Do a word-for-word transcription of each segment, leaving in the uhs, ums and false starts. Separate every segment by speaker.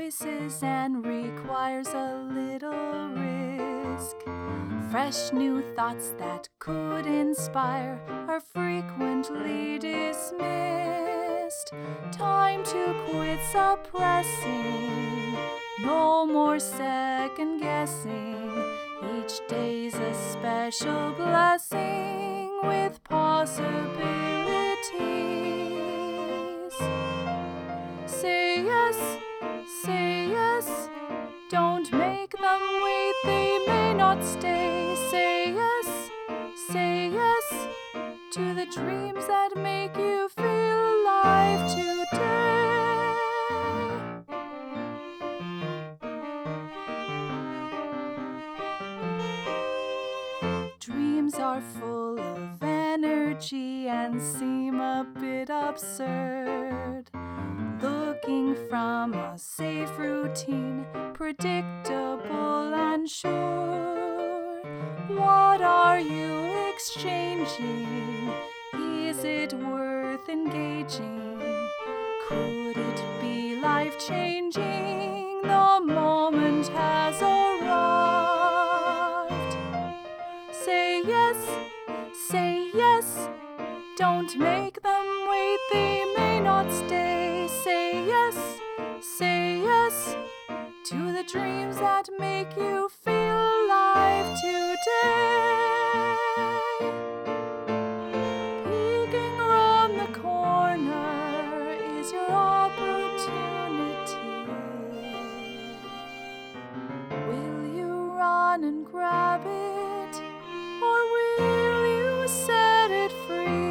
Speaker 1: choices and requires a little risk. Fresh new thoughts that could inspire are frequently dismissed. Time to quit suppressing, no more second guessing. Each day's a special blessing with possibilities. Say yes, say yes, don't make them wait, they may not stay. Say yes, say yes, to the dreams that make you feel alive today. Dreams are full of energy and seem a bit absurd. Looking from a safe routine, predictable and sure. What are you exchanging? Is it worth engaging? Could it be life-changing? The moment has arrived. Say yes, say yes, don't make them wait, they may not stay. Say yes, say yes, to the dreams that make you feel alive today. Peeking round the corner is your opportunity. Will you run and grab it, or will you set it free?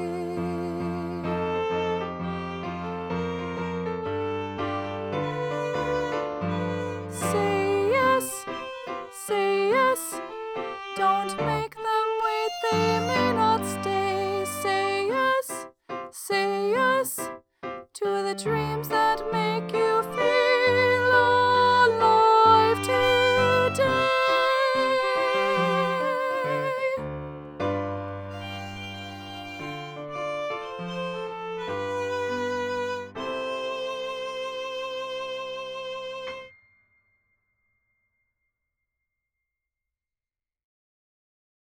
Speaker 1: Say yes, say yes, don't make them wait, they may not stay. Say yes, say yes, to the dreams that make you